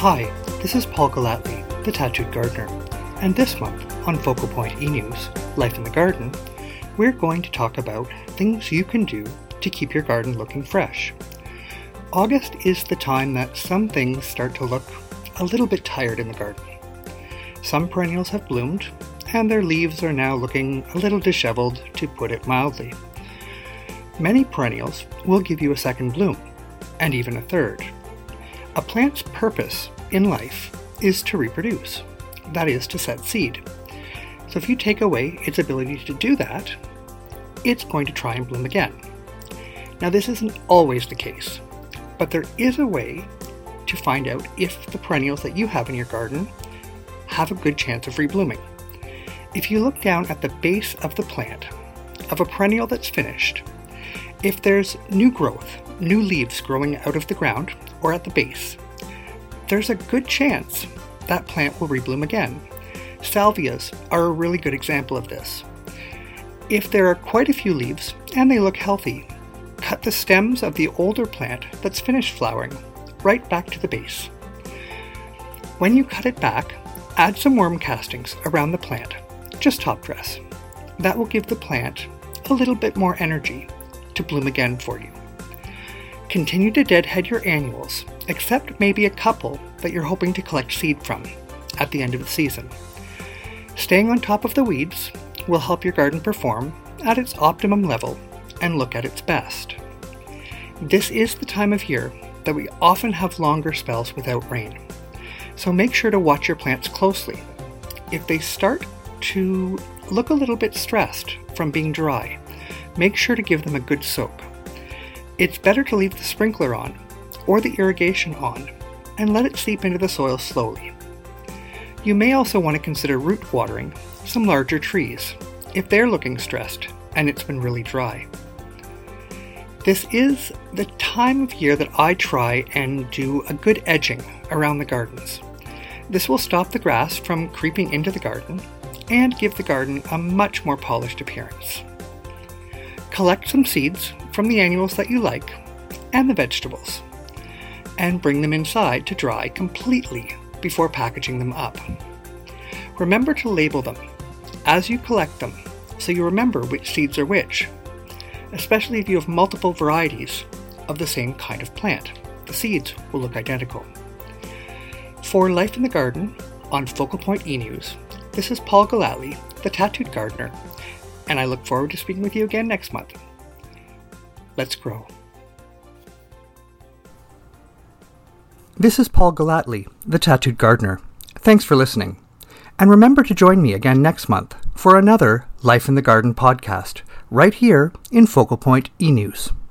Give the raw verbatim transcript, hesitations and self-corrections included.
Hi, this is Paul Galatly, the Tattooed Gardener, and this month on Focal Point E-News, Life in the Garden, we're going to talk about things you can do to keep your garden looking fresh. August is the time that some things start to look a little bit tired in the garden. Some perennials have bloomed, and their leaves are now looking a little disheveled, to put it mildly. Many perennials will give you a second bloom, and even a third. A plant's purpose in life is to reproduce, that is, to set seed. So if you take away its ability to do that, it's going to try and bloom again. Now this isn't always the case, but there is a way to find out if the perennials that you have in your garden have a good chance of reblooming. If you look down at the base of the plant of a perennial that's finished, if there's new growth, new leaves growing out of the ground or at the base, there's a good chance that plant will rebloom again. Salvias are a really good example of this. If there are quite a few leaves and they look healthy, cut the stems of the older plant that's finished flowering right back to the base. When you cut it back, add some worm castings around the plant, just top dress. That will give the plant a little bit more energy to bloom again for you. Continue to deadhead your annuals, except maybe a couple that you're hoping to collect seed from at the end of the season. Staying on top of the weeds will help your garden perform at its optimum level and look at its best. This is the time of year that we often have longer spells without rain, so make sure to watch your plants closely. If they start to look a little bit stressed from being dry, make sure to give them a good soak. It's better to leave the sprinkler on or the irrigation on and let it seep into the soil slowly. You may also want to consider root watering some larger trees if they're looking stressed and it's been really dry. This is the time of year that I try and do a good edging around the gardens. This will stop the grass from creeping into the garden and give the garden a much more polished appearance. Collect some seeds from the annuals that you like and the vegetables, and bring them inside to dry completely before packaging them up. Remember to label them as you collect them so you remember which seeds are which, especially if you have multiple varieties of the same kind of plant. The seeds will look identical. For Life in the Garden on Focal Point E-News, this is Paul Galatly, the Tattooed Gardener, and I look forward to speaking with you again next month. Let's grow. This is Paul Galatly, the Tattooed Gardener. Thanks for listening. And remember to join me again next month for another Life in the Garden podcast, right here in Focal Point E-News.